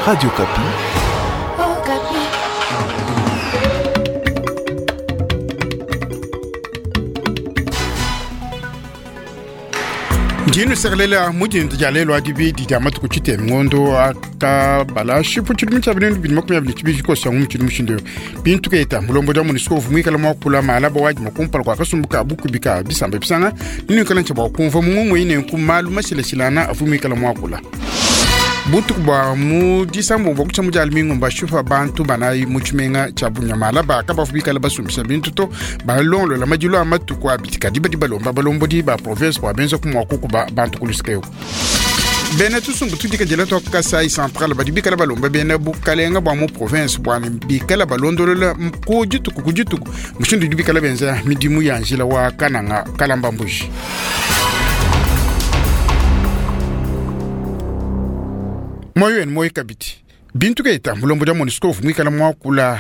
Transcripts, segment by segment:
Radio Kapi. Oh, Kapi. Dino serlela mujin tijalelo adibi dijamat ku chite ngondo aka bala shipu chidum chabinen bin makme abli chibi ko sangu chidum shindo bintu keta mulombo da munisco vumi kala makula mala bawaji makumpal kwa kasumbuka buku bika bisamba bisanga nini kala chaba kumva mungu ine ku malu masile silana afumi kala makula butuk ba mu disambo bokucha mujalmingo ba shufa bantu banayi muchmenga chabunya mala ba ka ba fubika la basumisa bintu to ba lonlo la majulo amatu kwa bitika diba balombo di ba province kwa benzo kuma kuku ba bantu kuliskeo bena tusungu tudika jelato kasai central ba dibika la balomba bena bukalenga ba mu province bwana bikala balondo la kujutu mushindu dibika la benza midimu yanjila wa kananga kalamba mbushi moyo kabiti bintu keta mulombo da monisco fumika la mwakula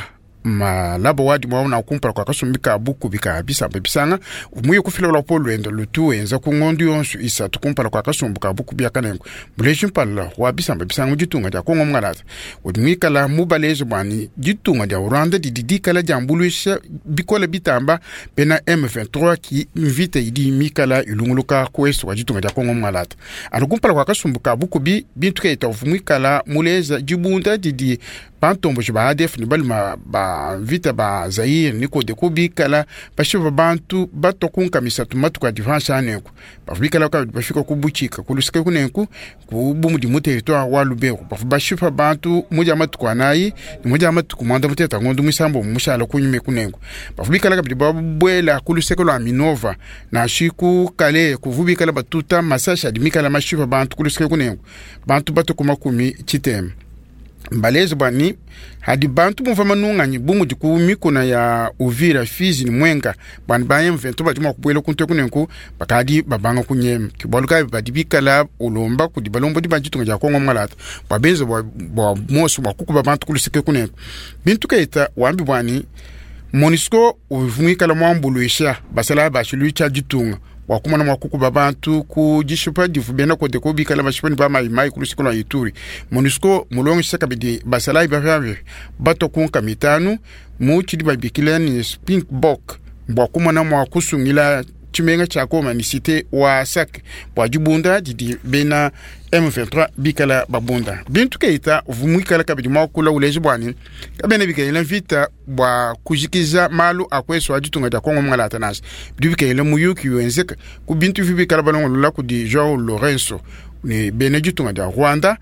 malabo wadi mwaona kumpala kwa kasumika buku bika bisanga umuye kufila la polo endo lutu enza ku ngondu yonsu isa tukumpala kwa kasumbuka buku bya kanengo mulejin palla wa bisanga jitunga ja kongo mngalata udmika la mubalezo bani jitunga ja Rwanda didika la jambulusha bikola bitamba pena M23 ki invite idi mikala ilunguluka kweso wa jitunga ja kongo mngalata alukumpala kwa kasumbuka buku bintu keta ufumika la muleza jibunda didi bantombo shiba ADF ni balma ba vita ba Zaire niko de kubikala bashiba bantu batokunka misatu matuka defense aneko bafika ka bafika kubuchika kulusike kunenku kubumu di territoire wa Lubero bashiba bantu moja matuka nayi moja matuka manda muteta ngondo misambo mushala kunyime kunenku bafika ka bibabwela kulusike lwa Minova na shiku kale kuvubika batuta masasha dimikala mashiba bantu kulusike kunenku bantu batokuma kumi chitem mbalezi bani hadi bantu mfama nunganyi bumu diku mikona ya Uvira Fizi ni Mwenga bani bayem vento bajuma kubwelo kunte kunenku bakadi babanga kunyem kibaluka badibikala ulomba kudibalombo dibanjitunga ja kongo malata babenzo bo mosu bakuku babantu kulisike kunenku bintu kaita wambi bani monisco uvumikala mwambuluisha basala bashilucha jitunga wakumana mwakuku babantu kujishupa difubena kote kubika bashipani ba mai kulusiko la Ituri MONUSCO mulongi saka bidi basalai bavave bato kunka mitanu muchidi babikilani Springbok wakumana mwakusungila chimenga chakoma ni cité wa sak wajibunda didi bena M23 bikala babunda bintu keita vumwikala kabidi mwakula uleji bwani kabene bikela vita bwa kujikiza malu akweso ajitunga da kongo mngalata nas bikela muyuki wenzeka ku bintu bikala balongo la ku di Joao Lorenzo ni bene jitunga da Rwanda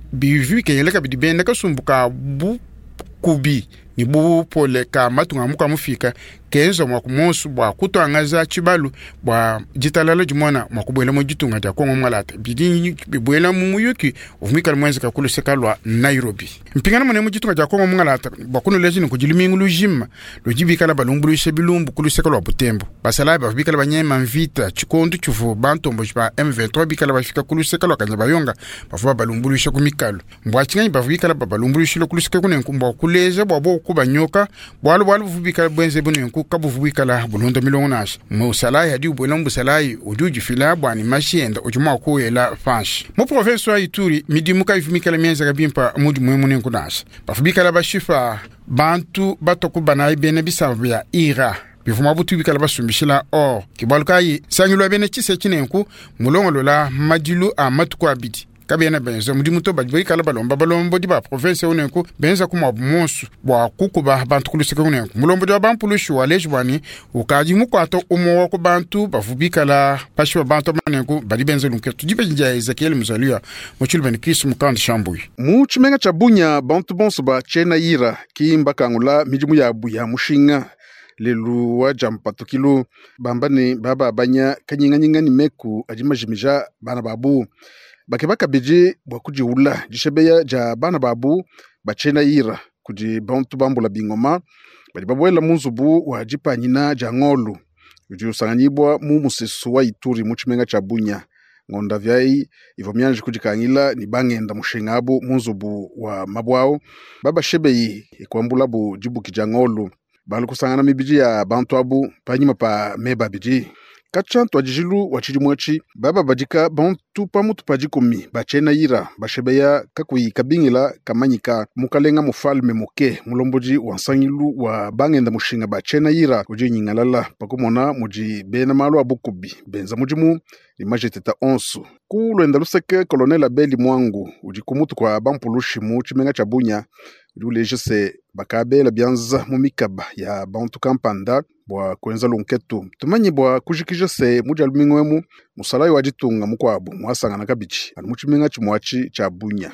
bikela kabidi bene kasumbuka bu kubi ni bu pole ka matunga muka mufika kenzo mwakumonsu bwa kutoangaza chibalu bwa jitalala jimona mwakubwela mojitunga ja kongo mngalata bidi bibwela mumuyuki uvumika mwenzi kakulu sekalwa Nairobi mpingana mwane mojitunga ja kongo mngalata bwa kuno lejini kujilimingu lujima lujibikala balumbulu shebilumbu kulu sekalwa Butembo basala bafika banyema mvita chikondu chufu bantombo ba M23 bikala bafika kulu sekalwa kanyabayonga bafuba balumbulu shekumikalo mbwachinga bafika balumbulu shilo kulu sekakune nkumba kuleza bwa kubanyoka bwalu bufubika bwenze bunenku kabufubikala bulonda milongo nashi musalayi hadi ubwela salai ujuji fila bwani mashienda ujuma ko yela fanshi mu province wa Ituri midimuka ifumikala mienza kabimpa mudi mwemunenku nashi bafubikala bashifa bantu batokubana ibene bisavya ira bifuma butu bikala basumbishila kibalukai sanyulwa bene chise chinenku mulongo lola majilu amatuko abidi kabena benzo mudimuto badibiri kala balombo di ba province unenku benza kuma monsu bwa kukuba bantu kulusika unenku mulombo di bampulushi waleji bwani ukaji mukwato umo ko bantu bafubikala pashiwa bantu manenku badi benzo lunketu dibe njia Ezekiel Muzalia mochulbeni Chris Mukand Shambui muchimenga chabunya bantu bonso ba chena yira kimba kangula mijimu ya buya mushinga lelu wa jampato kilo bambane baba banya kanyinga ni meku ajimajimija bana babu bakebaka beje bwakujiula jishebeya ja bana babu bachena yira kuji bantu bambula bingoma bali babwela munzubu wa jipanyina ja ngolu uji usanganyibwa mu musesu wa Ituri muchimenga chabunya ngonda vyai ivomyanje kujikangila ni bangenda mushengabo munzubu wa mabwao baba shebeyi ikwambula bu jibuki ja ngolu balu kusangana mibiji ya bantu abu panyima pa meba biji kachantu ajijilu wachijimwachi baba badika bantu pamutu pajikomi bachena yira bashebeya kakui kabingila kamanyika mukalenga mufalme moke mulomboji wansangilu wa bangenda mushinga bachena yira uji nyingalala pakumona muji bena malo abukubi benza mujimu imajeteta onsu kulwenda luseke kolonel Abeli Mwangu uji kumutu kwa bampulushi mu chimenga cha Bunya ulejese bakabela byanza mu mikaba ya bantu kampanda bwa kwenza lunketu tumanyi bwa kujikija se muja lumingwemu musalayi wajitunga mukwabu mwasangana kabichi ali muchimenga chimwachi cha Bunya.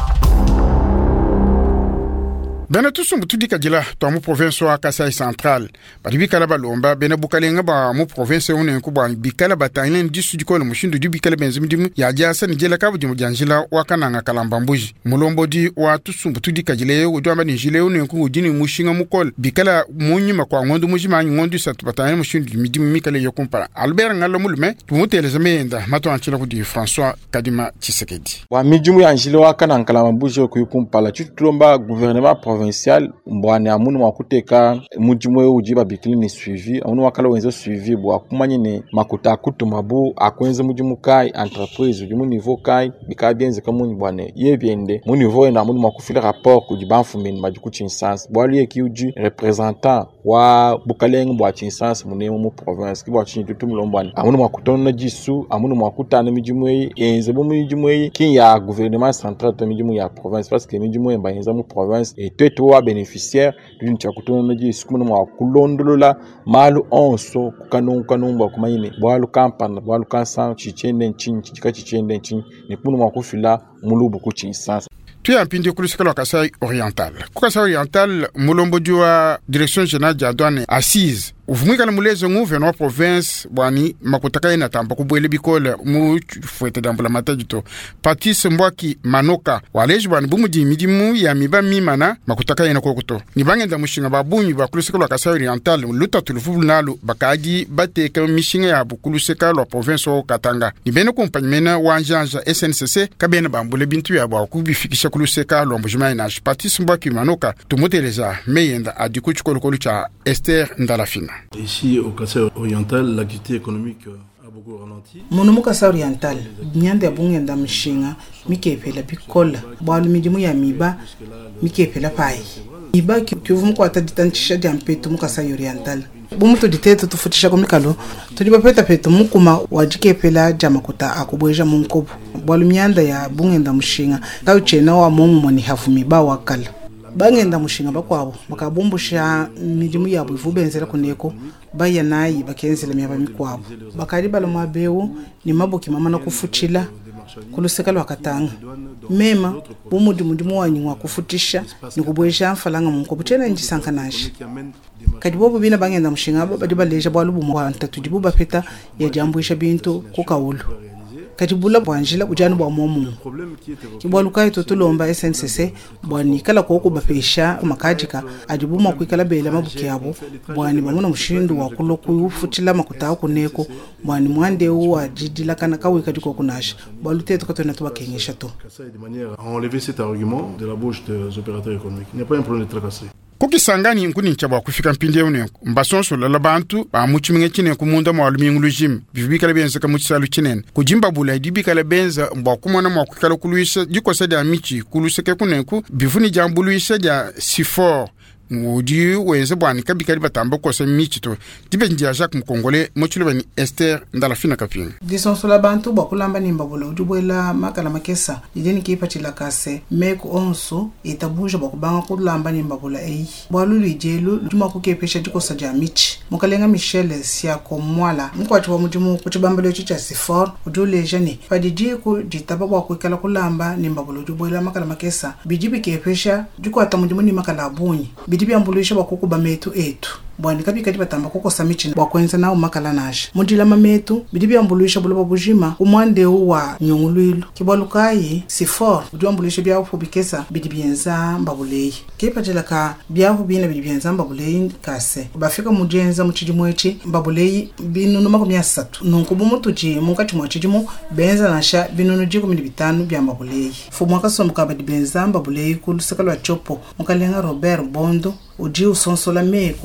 Bena tusumbu tudika jila to mu province wa Kasai Central bari bikala balomba bena bukalenga ba mu province one ko ba bikala batailen disu dikolo mushindu di bikala benzimdimu ya jasa ni jela kabu dimu janjila wakananga kalambambuji mulombo di wa tusumbu tudika jile yo do amani jile one ko dini mushinga mukol bikala munyima kwa ngondu mujima ngondu sat batailen mushindu midimu mikale yo kompara Albert ngalo mulme tumutele zamenda mato anchila ko di François Kadima Tshisekedi wa midimu ya jile wakananga kalambambuji ko yukumpala tutulomba gouvernement provincial mbwane amunu wakuteka mujimwe ujiba bikili ni suivi amunu wakala wenzo suivi bwa kumanyine makuta kutumabu akwenze mujimu kai entreprise ujimu niveau kai bikabienze kamunyi bwane yebiende mu niveau na amunu makufila rapport kujiba mfumeni majuku chinsans bwali eki uji representant wa bukaleng bwa chinsans munemo mu province kibwa chintu tumlombwane amunu makutona jisu amunu makutana mijimwe enze mu mijimwe kin ya gouvernement central to mijimwe ya province parce que mijimwe mba enza mu province et toi bénéficiaire d'une chakutona ji sikumu mwa kulondolola malu onso kukanumba kumayine bwalu kampana bwalu kansa chichende nchin chika chichende nchin ni kumu mwa kufila mulubu kuchinsansa tuya mpindi kulisikala Kasai Oriental Kasai Oriental mulombo diwa direction générale de douane assise uvumikala mulezo nguve no province bwani makutaka ina tamba kubwele bikola mu fuete dambula matajito Patrice Mbwaki Manoka waleji bwani bumuji midimu ya miba mimana makutaka ina kokuto nibangenda mushinga babunyi bakulisikala Kasai Oriental luta tulufu nalu bakaji bateka mishinga ya bukulusikala province o Katanga nibene kompanyemena wanjanja SNCC kabena bambule bintu ya bwa kubifikisha kuluseka lombujima ina Patrice Mbwaki Manoka tumuteleza meyenda adikuchukolo cha Esther Ndalafina. Ici au Kasai Oriental, l'activité économique a beaucoup ralenti. Mu Kasai Oriental, nyande ya bungenda mshinga mikepela bikola bwalu midimu ya miba mikepela pai. Miba kivumu kwa ataditantisha jampetu mu Kasai Oriental. Bumuto diteto tufutisha komikalo tuliba peta peto mukuma wajikepela jamakuta akubweja munkobu bwalu myanda ya bungenda mshinga tauchena wa mumu ni hafu miba wakala bangenda mushinga bakwabo bakabumbusha midimu yabo ivubenzela kuneko bayanayi bakenzela myaba mikwabo bakali balomwa bewu ni maboki mama na kufuchila kulusekala wakatanga mema bumudimu wanyu wakufutisha nikubwesha mfalanga munkobu tena njisankanashi kadi bobo bina bangenda mushinga badibaleja bwalubu mwa ntatu dibuba peta ya jambwisha bintu kukawulu kati bula bwanjila ujanu bwa momu kibwalukai totulomba SNCC bwani kala koko bapesha makajika ajibuma kwikala bela mabuki yabo bwani bamuna mushindu wa kuloku ufutila makutaho kuneko bwani mwande uwa jidila kana kawe kati koko nasha bwaluteto katona tubakengesha to enlever cet argument de la bouche des opérateurs économiques. Il n'y a pas un problème de tracasser. Kukisangani nkuni nchaba kufika mpinde une mbasonso la bantu ba muchiminge chine kumunda mwalumi ngulujim bibikala benza ka muchisalu chinen kujimba bula idibikala benza mbakumona mwakukala kuluisha jiko sada michi kuluseke kunenku bifuni jambuluisha ja sifor ngudi weze bwani kabikali batamba ko sa michi to dibe ndia Jacques Mkongole mochulubani Esther Ndalafina kapinga disonso la bantu bakulamba nimba bula ujubwela makala makesa ideni kipatila kase meku onso itabuja bakubanga kulamba nimba bula bwalu lijelu juma kukepesha jiko sa jamichi mukalenga Michel Siako mwala mkwati wa mujimu kuchibambalo chicha sifor ujule jani padijiku jitaba bwa kwikala kulamba nimba bula ujubwela makala makesa bijibi kepesha jiko atamujimu ni makala abunyi bidibi ambulisha bakuku bametu etu bwani kabikati batamba koko samichi bakwenza nawo makala nasha mudila mametu bidibi ambulisha buloba bujima umwande wa nyongulwilo kibwalukai sifor ujambulisha bya ufubikesa bidibienza mbabulei kipatela ka bya ubina bidibienza mbabulei kase bafika mujenza muchijimwechi mbabulei binunu makumya 3 nunkubumutu ji munkati mwachijimo benza nasha binunu jiko 15 bya mbabulei fumwaka somuka bidibienza mbabulei kulusakalwa chopo mukalenga Robert Bondo uji usonsola meku bwani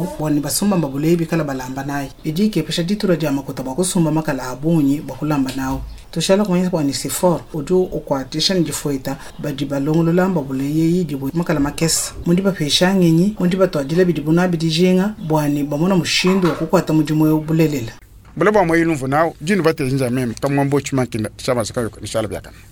basumba mbabule bikala balamba naye iji kepesha ditura dia makuta bakusumba makala abunyi bakulamba nawo toshala kumanyisa kwa ni sifor ojo okwatisha njifoita badi balongolo lamba bule yeyi dibo makala makesa mundi bapesha ngenyi mundi batwadila bidibuna bidijenga bwani bamona mushindo okukwata mujimo yobulelela bula ba moyi lumvu nawo jini bate njamem tamwambo chuma kinda chama sakayo inshallah byakana